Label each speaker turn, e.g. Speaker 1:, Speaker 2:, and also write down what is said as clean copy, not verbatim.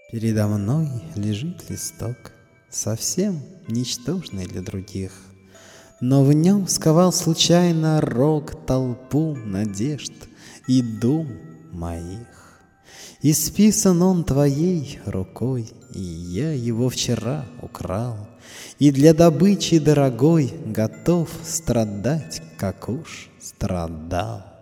Speaker 1: Передо мной лежит листок, совсем ничтожный для других, но в нем сковал случайно рок толпу надежд и дум моих. Исписан он твоей рукой, и я его вчера украл, и для добычи дорогой готов страдать, как уж страдал.